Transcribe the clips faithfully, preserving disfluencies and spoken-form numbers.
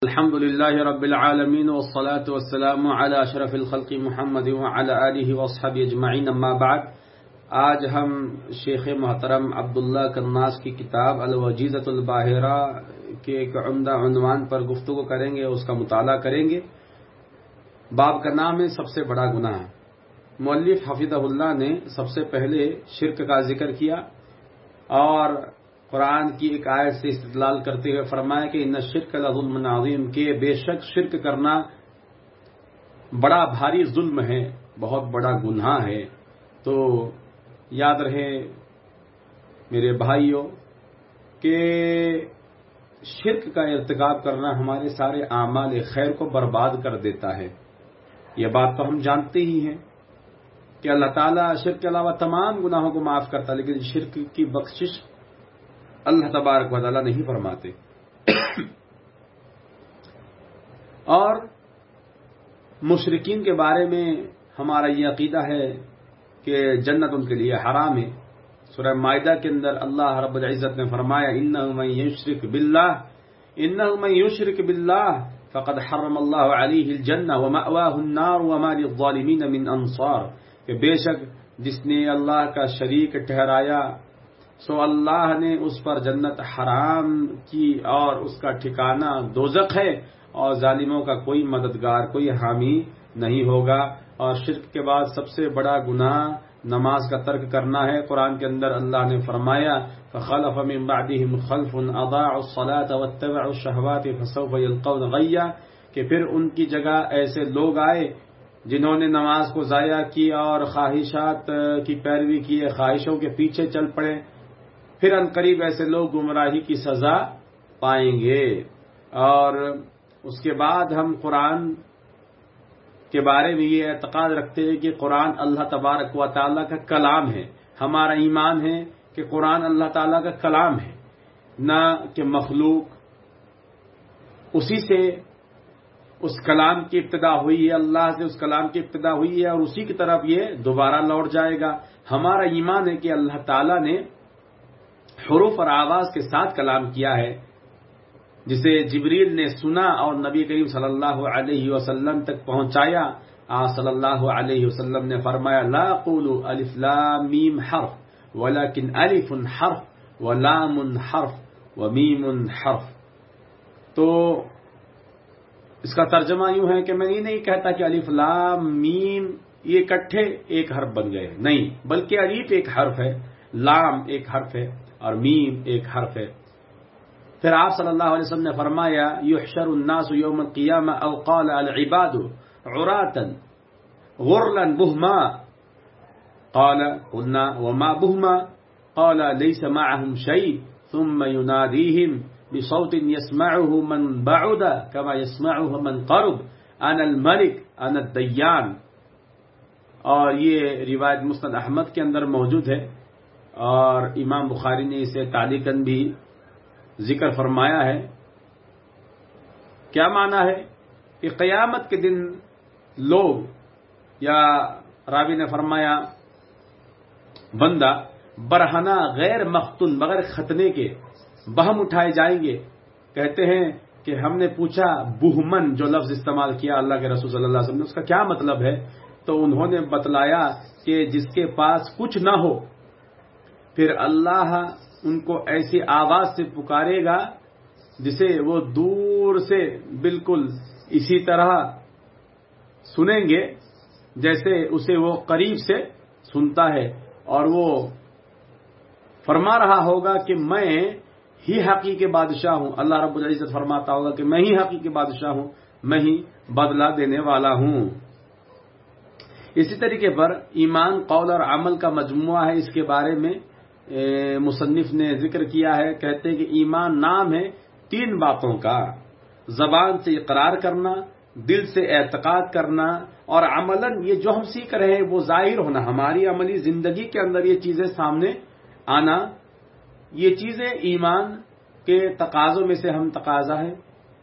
الحمد للہ رب العالمین والصلاة والسلام علی اشرف الخلق محمد وعلی آلہ واصحابہ اجمعین، اما بعد۔ آج ہم شیخ محترم عبداللہ کناس کی کتاب الوجیزۃ الباہرہ کے ایک عمدہ عنوان پر گفتگو کریں گے، اس کا مطالعہ کریں گے۔ باب کا نام ہے سب سے بڑا گناہ۔ مؤلف حفظہ اللہ نے سب سے پہلے شرک کا ذکر کیا اور قرآن کی ایک آیت سے استدلال کرتے ہوئے فرمایا کہ ان الشرک لظلم عظیم، کہ بے شک شرک کرنا بڑا بھاری ظلم ہے، بہت بڑا گناہ ہے۔ تو یاد رہے میرے بھائیوں کہ شرک کا ارتکاب کرنا ہمارے سارے اعمال خیر کو برباد کر دیتا ہے۔ یہ بات تو ہم جانتے ہی ہیں کہ اللہ تعالیٰ شرک کے علاوہ تمام گناہوں کو معاف کرتا ہے، لیکن شرک کی بخشش اللہ تبارک و تعالیٰ نہیں فرماتے۔ اور مشرکین کے بارے میں ہمارا یہ عقیدہ ہے کہ جنت ان کے لیے حرام ہے۔ سورہ مائدہ کے اندر اللہ رب العزت نے فرمایا انہ من یشرک باللہ انہ من یشرک باللہ فقد حرم اللہ علیہ الجنہ ومأواہ النار وما للظالمین من انصار، کہ بے شک جس نے اللہ کا شریک ٹھہرایا سو اللہ نے اس پر جنت حرام کی اور اس کا ٹھکانہ دوزخ ہے، اور ظالموں کا کوئی مددگار، کوئی حامی نہیں ہوگا۔ اور شرک کے بعد سب سے بڑا گناہ نماز کا ترک کرنا ہے۔ قرآن کے اندر اللہ نے فرمایا فخلف من بعدهم خلف اضاعوا الصلاة واتبعوا الشهوات فسوف يلقون غیا، کہ پھر ان کی جگہ ایسے لوگ آئے جنہوں نے نماز کو ضائع کی اور خواہشات کی پیروی کی، خواہشوں کے پیچھے چل پڑے، پھر عنقریب ایسے لوگ گمراہی کی سزا پائیں گے۔ اور اس کے بعد ہم قرآن کے بارے میں یہ اعتقاد رکھتے ہیں کہ قرآن اللہ تبارک و تعالیٰ کا کلام ہے۔ ہمارا ایمان ہے کہ قرآن اللہ تعالیٰ کا کلام ہے، نہ کہ مخلوق۔ اسی سے اس کلام کی ابتدا ہوئی ہے، اللہ سے اس کلام کی ابتدا ہوئی ہے اور اسی کی طرف یہ دوبارہ لوٹ جائے گا۔ ہمارا ایمان ہے کہ اللہ تعالیٰ نے حروف اور آواز کے ساتھ کلام کیا ہے، جسے جبریل نے سنا اور نبی کریم صلی اللہ علیہ وسلم تک پہنچایا۔ آپ صلی اللہ علیہ وسلم نے فرمایا لا قولوا الف لام میم حرف ولکن الف حرف ولام حرف ومیم حرف۔ تو اس کا ترجمہ یوں ہے کہ میں یہ نہیں کہتا کہ الف لام میم یہ اکٹھے ایک حرف بن گئے، نہیں، بلکہ الف ایک حرف ہے، لام ایک حرف ہے اور میم ایک حرف ہے۔ پھر آپ صلی اللہ علیہ وسلم نے فرمایا یحشر الناس یوم القیامہ او قال العباد عراتا غرلا بہما، قال قلنا وما بہما، قال لیس معهم شیء ثم ینادیہم بصوت يسمعه من بعد كما يسمعه من قرب انا الملک انا الدیان۔ اور یہ روایت مسند احمد کے اندر موجود ہے اور امام بخاری نے اسے تعلیقاً بھی ذکر فرمایا ہے۔ کیا معنی ہے کہ قیامت کے دن لوگ، یا راوی نے فرمایا بندہ برہنہ غیر مختون بغیر ختنے کے بہم اٹھائے جائیں گے۔ کہتے ہیں کہ ہم نے پوچھا بہمن جو لفظ استعمال کیا اللہ کے رسول صلی اللہ علیہ وسلم نے، اس کا کیا مطلب ہے؟ تو انہوں نے بتلایا کہ جس کے پاس کچھ نہ ہو، پھر اللہ ان کو ایسی آواز سے پکارے گا جسے وہ دور سے بالکل اسی طرح سنیں گے جیسے اسے وہ قریب سے سنتا ہے، اور وہ فرما رہا ہوگا کہ میں ہی حقیقی بادشاہ ہوں۔ اللہ رب العزت فرماتا ہوگا کہ میں ہی حقیقی بادشاہ ہوں، میں ہی بدلہ دینے والا ہوں۔ اسی طریقے پر ایمان قول اور عمل کا مجموعہ ہے، اس کے بارے میں مصنف نے ذکر کیا ہے۔ کہتے ہیں کہ ایمان نام ہے تین باتوں کا، زبان سے اقرار کرنا، دل سے اعتقاد کرنا، اور عملاً یہ جو ہم سیکھ رہے ہیں وہ ظاہر ہونا، ہماری عملی زندگی کے اندر یہ چیزیں سامنے آنا۔ یہ چیزیں ایمان کے تقاضوں میں سے ہم تقاضا ہے۔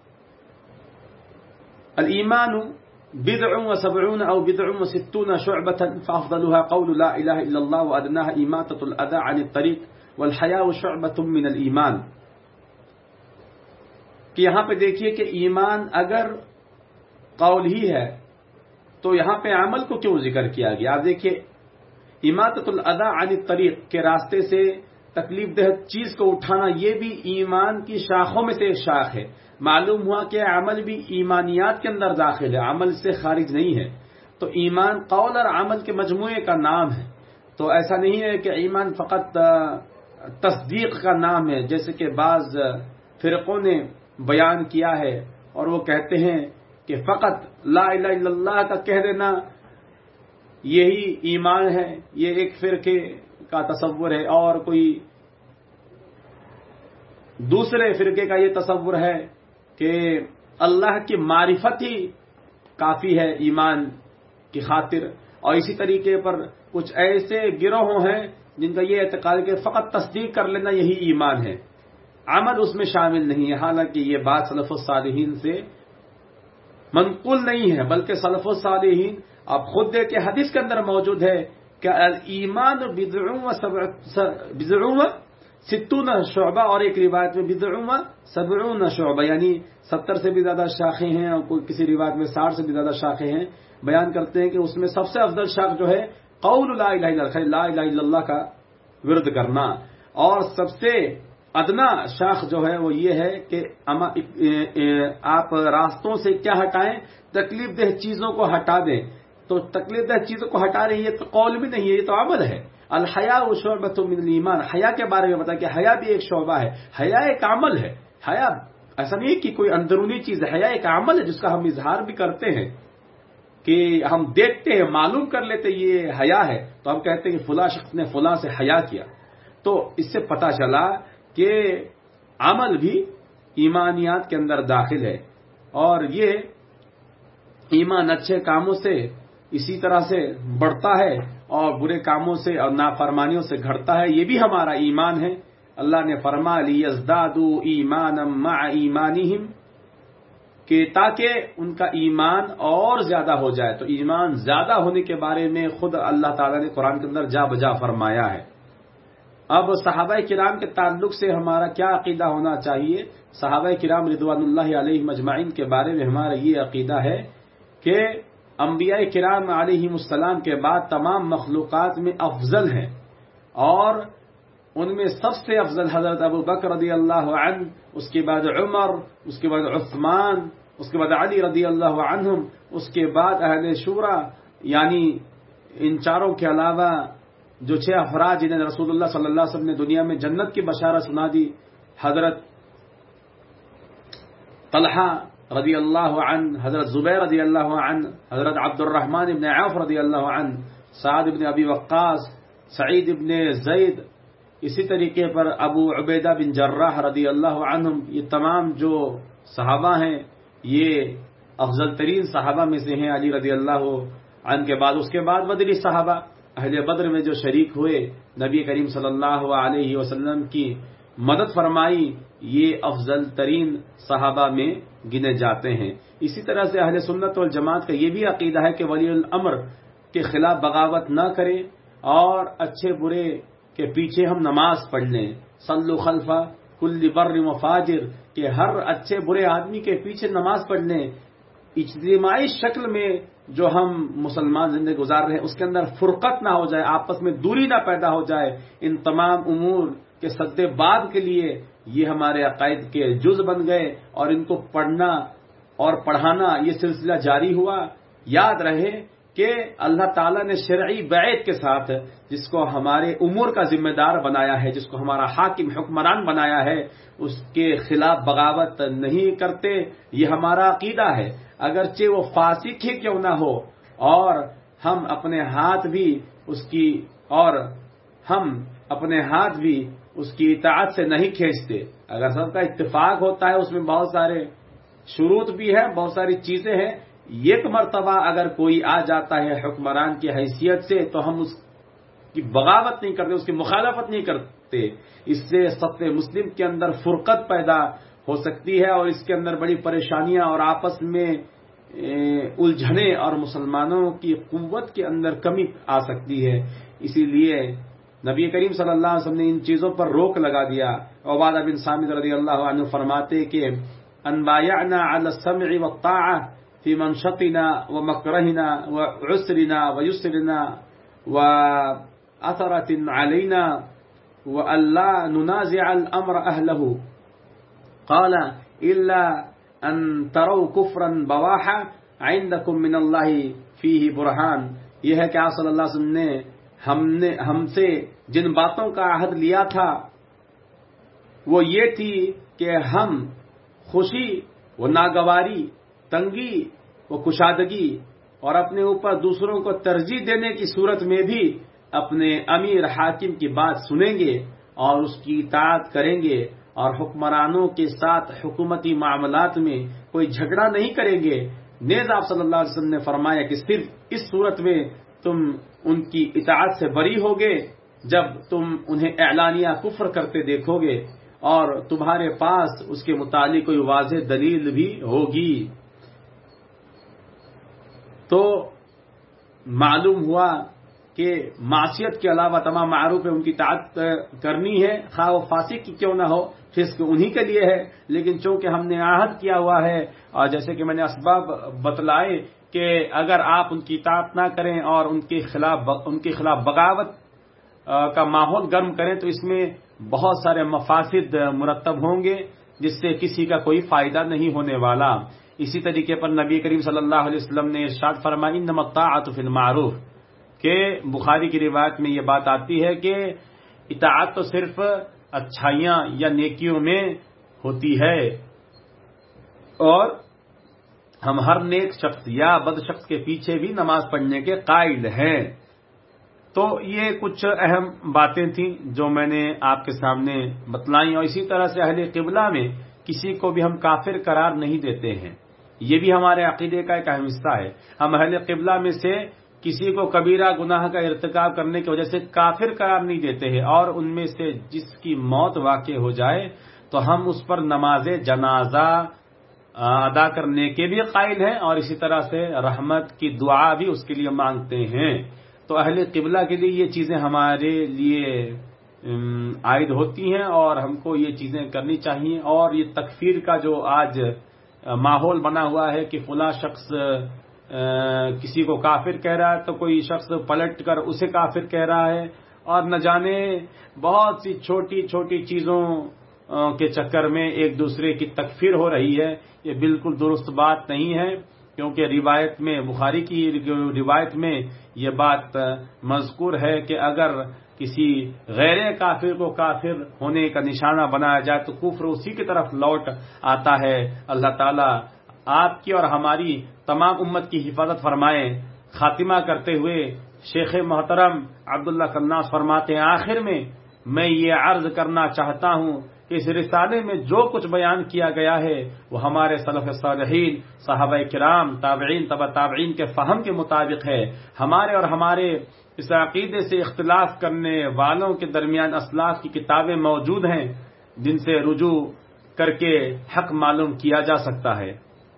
الایمان بدع و سبعون او بدع و ستون شعبة فافضلها قول لا الہ الا اللہ وادناها اماطة الاذى عن الطریق والحیاء شعبة من الایمان، کہ یہاں پہ دیکھیے کہ ایمان اگر قول ہی ہے تو یہاں پہ عمل کو کیوں ذکر کیا گیا؟ آپ دیکھیے اماطۃ الاذی عن الطریق کے راستے سے تکلیف دہ چیز کو اٹھانا، یہ بھی ایمان کی شاخوں میں سے ایک شاخ ہے. معلوم ہوا کہ عمل بھی ایمانیات کے اندر داخل ہے، عمل سے خارج نہیں ہے. تو ایمان قول اور عمل کے مجموعے کا نام ہے. تو ایسا نہیں ہے کہ ایمان فقط تصدیق کا نام ہے، جیسے کہ بعض فرقوں نے بیان کیا ہے اور وہ کہتے ہیں کہ فقط لا الہ الا اللہ کا کہہ دینا یہی ایمان ہے. یہ ایک فرقے کا تصور ہے، اور کوئی دوسرے فرقے کا یہ تصور ہے کہ اللہ کی معرفت ہی کافی ہے ایمان کی خاطر. اور اسی طریقے پر کچھ ایسے گروہ ہیں جن کا یہ اعتقاد ہے کہ فقط تصدیق کر لینا یہی ایمان ہے، عمل اس میں شامل نہیں ہے. حالانکہ یہ بات سلف الصالحین سے منقول نہیں ہے، بلکہ سلف الصالحین آپ خود دیکھیں حدیث کے اندر موجود ہے کہ ایمان بضع و ستون شعبہ، اور ایک روایت میں بضع و سبعون شعبہ، یعنی ستر سے بھی زیادہ شاخیں ہیں، اور کوئی کسی روایت میں ساٹھ سے بھی زیادہ شاخیں ہیں. بیان کرتے ہیں کہ اس میں سب سے افضل شاخ جو ہے قول لا الہ الا اللہ، لا الہ الا اللہ کا ورد کرنا، اور سب سے ادنا شاخ جو ہے وہ یہ ہے کہ آپ راستوں سے کیا ہٹائیں؟ تکلیف دہ چیزوں کو ہٹا دیں. تو تکلیف دہ چیزوں کو ہٹا رہی ہے تو قول بھی نہیں ہے، یہ تو عمل ہے. الحیاء شعبۃ من الایمان، حیا کے بارے میں بتا کہ حیا بھی ایک شعبہ ہے. حیا ایک عمل ہے. حیا ایسا نہیں ہے کہ کوئی اندرونی چیز ہے، حیا ایک عمل ہے جس کا ہم اظہار بھی کرتے ہیں، کہ ہم دیکھتے ہیں، معلوم کر لیتے یہ حیا ہے تو ہم کہتے ہیں کہ فلاں شخص نے فلاں سے حیا کیا. تو اس سے پتہ چلا کہ عمل بھی ایمانیات کے اندر داخل ہے، اور یہ ایمان اچھے کاموں سے اسی طرح سے بڑھتا ہے اور برے کاموں سے اور نافرمانیوں سے گھٹتا ہے. یہ بھی ہمارا ایمان ہے. اللہ نے فرمایا لیزدادوا ایمانا مع ایمانہم، کہ تاکہ ان کا ایمان اور زیادہ ہو جائے. تو ایمان زیادہ ہونے کے بارے میں خود اللہ تعالیٰ نے قرآن کے اندر جا بجا فرمایا ہے. اب صحابہ کرام کے تعلق سے ہمارا کیا عقیدہ ہونا چاہیے؟ صحابہ کرام رضوان اللہ علیہم اجمعین کے بارے میں ہمارا یہ عقیدہ ہے کہ انبیاء کرام علیہم السلام کے بعد تمام مخلوقات میں افضل ہیں، اور ان میں سب سے افضل حضرت ابو بکر رضی اللہ عنہ، اس کے بعد عمر، اس کے بعد عثمان، اس کے بعد علی رضی اللہ عنہم، اس کے بعد اہل شورا، یعنی ان چاروں کے علاوہ جو چھ افراد جنہیں رسول اللہ صلی اللہ علیہ وسلم نے دنیا میں جنت کی بشارت سنا دی، حضرت طلحہ رضی اللہ عنہ، حضرت زبیر رضی اللہ عنہ، حضرت عبد الرحمن ابن عوف رضی اللہ عنہ، سعد ابن ابی وقاص، سعید ابن زید، اسی طریقے پر ابو عبیدہ بن جراح رضی اللہ عنہم، یہ تمام جو صحابہ ہیں یہ افضل ترین صحابہ میں سے ہیں. علی رضی اللہ عنہ کے بعد اس کے بعد بدری صحابہ، اہل بدر میں جو شریک ہوئے، نبی کریم صلی اللہ علیہ وسلم کی مدد فرمائی، یہ افضل ترین صحابہ میں گنے جاتے ہیں. اسی طرح سے اہل سنت والجماعت کا یہ بھی عقیدہ ہے کہ ولی الامر کے خلاف بغاوت نہ کریں، اور اچھے برے کے پیچھے ہم نماز پڑھ لیں. صلو خلف کل بر و فاجر، کہ ہر اچھے برے آدمی کے پیچھے نماز پڑھ لیں. اجتماعی شکل میں جو ہم مسلمان زندگی گزار رہے ہیں اس کے اندر فرقت نہ ہو جائے، آپس میں دوری نہ پیدا ہو جائے. ان تمام امور کے سد باد کے لیے یہ ہمارے عقائد کے جز بن گئے، اور ان کو پڑھنا اور پڑھانا یہ سلسلہ جاری ہوا. یاد رہے کہ اللہ تعالیٰ نے شرعی بیعت کے ساتھ جس کو ہمارے امور کا ذمہ دار بنایا ہے، جس کو ہمارا حاکم حکمران بنایا ہے، اس کے خلاف بغاوت نہیں کرتے. یہ ہمارا عقیدہ ہے، اگرچہ وہ فاسق ہی کیوں نہ ہو، اور ہم اپنے ہاتھ بھی اس کی اور ہم اپنے ہاتھ بھی اس کی اطاعت سے نہیں کھینچتے. اگر سب کا اتفاق ہوتا ہے، اس میں بہت سارے شروط بھی ہیں، بہت ساری چیزیں ہیں. ایک مرتبہ اگر کوئی آ جاتا ہے حکمران کی حیثیت سے تو ہم اس کی بغاوت نہیں کرتے، اس کی مخالفت نہیں کرتے. اس سے صف مسلم کے اندر فرقت پیدا ہو سکتی ہے، اور اس کے اندر بڑی پریشانیاں اور آپس میں الجھنیں اور مسلمانوں کی قوت کے اندر کمی آ سکتی ہے. اسی لیے نبی کریم صلی اللہ علیہ وسلم نے ان چیزوں پر روک لگا دیا. عبادہ بن صامت رضی اللہ عنہ فرماتے کہ أن بايعنا على السمع والطاعة في منشطنا ومكرهنا وعسرنا ويسرنا وأثرة علينا وأن لا ننازع الأمر أهله. قال إلا أن تروا كفرا بواحا عندكم من الله فيه برهان. یہ ہے کہ آپ صلی اللہ علیہ وسلم نے ہم نے ہم سے جن باتوں کا عہد لیا تھا وہ یہ تھی کہ ہم خوشی و ناگواری، تنگی و کشادگی اور اپنے اوپر دوسروں کو ترجیح دینے کی صورت میں بھی اپنے امیر حاکم کی بات سنیں گے اور اس کی اطاعت کریں گے، اور حکمرانوں کے ساتھ حکومتی معاملات میں کوئی جھگڑا نہیں کریں گے۔ نیز آپ صلی اللہ علیہ وسلم نے فرمایا کہ صرف اس صورت میں تم ان کی اطاعت سے بری ہوگے جب تم انہیں اعلانیہ کفر کرتے دیکھو گے اور تمہارے پاس اس کے متعلق کوئی واضح دلیل بھی ہوگی۔ تو معلوم ہوا کہ معصیت کے علاوہ تمام معروف ہے ان کی اطاعت کرنی ہے، خواہ وہ فاسق کی کیوں نہ ہو، فسق انہی کے لیے ہے، لیکن چونکہ ہم نے عہد کیا ہوا ہے اور جیسے کہ میں نے اسباب بتلائے کہ اگر آپ ان کی اطاعت نہ کریں اور ان کے خلاف ان کے خلاف بغاوت کا ماحول گرم کریں تو اس میں بہت سارے مفاسد مرتب ہوں گے جس سے کسی کا کوئی فائدہ نہیں ہونے والا۔ اسی طریقے پر نبی کریم صلی اللہ علیہ وسلم نے ارشاد فرمایا انما الطاعۃ فی المعروف، کہ بخاری کی روایت میں یہ بات آتی ہے کہ اطاعت تو صرف اچھائیاں یا نیکیوں میں ہوتی ہے، اور ہم ہر نیک شخص یا بد شخص کے پیچھے بھی نماز پڑھنے کے قائل ہیں۔ تو یہ کچھ اہم باتیں تھیں جو میں نے آپ کے سامنے بتلائیں، اور اسی طرح سے اہل قبلہ میں کسی کو بھی ہم کافر قرار نہیں دیتے ہیں، یہ بھی ہمارے عقیدے کا ایک اہم حصہ ہے۔ ہم اہل قبلہ میں سے کسی کو کبیرہ گناہ کا ارتکاب کرنے کی وجہ سے کافر قرار نہیں دیتے ہیں، اور ان میں سے جس کی موت واقع ہو جائے تو ہم اس پر نماز جنازہ ادا کرنے کے بھی قائل ہیں، اور اسی طرح سے رحمت کی دعا بھی اس کے لیے مانگتے ہیں۔ تو اہل قبلہ کے لیے یہ چیزیں ہمارے لیے عائد ہوتی ہیں اور ہم کو یہ چیزیں کرنی چاہیے۔ اور یہ تکفیر کا جو آج ماحول بنا ہوا ہے کہ فلاں شخص کسی کو کافر کہہ رہا ہے تو کوئی شخص پلٹ کر اسے کافر کہہ رہا ہے، اور نہ جانے بہت سی چھوٹی چھوٹی چیزوں کے چکر میں ایک دوسرے کی تکفیر ہو رہی ہے، یہ بالکل درست بات نہیں ہے، کیونکہ روایت میں بخاری کی روایت میں یہ بات مذکور ہے کہ اگر کسی غیر کافر کو کافر ہونے کا نشانہ بنایا جائے تو کفر اسی کی طرف لوٹ آتا ہے۔ اللہ تعالیٰ آپ کی اور ہماری تمام امت کی حفاظت فرمائے۔ خاتمہ کرتے ہوئے شیخ محترم عبداللہ کناس فرماتے ہیں آخر میں میں یہ عرض کرنا چاہتا ہوں کہ اس رسالے میں جو کچھ بیان کیا گیا ہے وہ ہمارے سلف صالحین، صحابہ کرام، تابعین، تبع تابعین کے فہم کے مطابق ہے۔ ہمارے اور ہمارے اس عقیدے سے اختلاف کرنے والوں کے درمیان اسلاف کی کتابیں موجود ہیں جن سے رجوع کر کے حق معلوم کیا جا سکتا ہے۔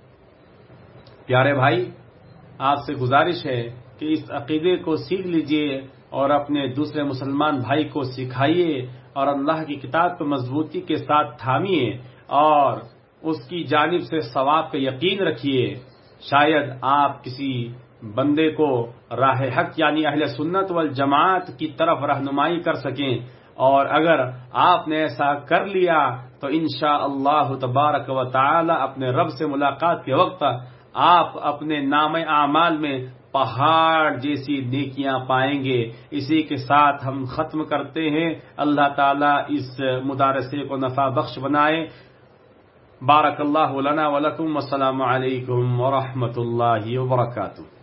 پیارے بھائی، آپ سے گزارش ہے کہ اس عقیدے کو سیکھ لیجئے اور اپنے دوسرے مسلمان بھائی کو سکھائیے، اور اللہ کی کتاب کو مضبوطی کے ساتھ تھامیے اور اس کی جانب سے ثواب کا یقین رکھیے۔ شاید آپ کسی بندے کو راہ حق یعنی اہل سنت والجماعت کی طرف رہنمائی کر سکیں، اور اگر آپ نے ایسا کر لیا تو انشاءاللہ تبارک و تعالی اپنے رب سے ملاقات کے وقت آپ اپنے نام اعمال میں پہاڑ جیسی نیکیاں پائیں گے۔ اسی کے ساتھ ہم ختم کرتے ہیں۔ اللہ تعالیٰ اس مدارسے کو نفع بخش بنائے۔ بارک اللہ لنا ولکم، والسلام علیکم ورحمۃ اللہ وبرکاتہ۔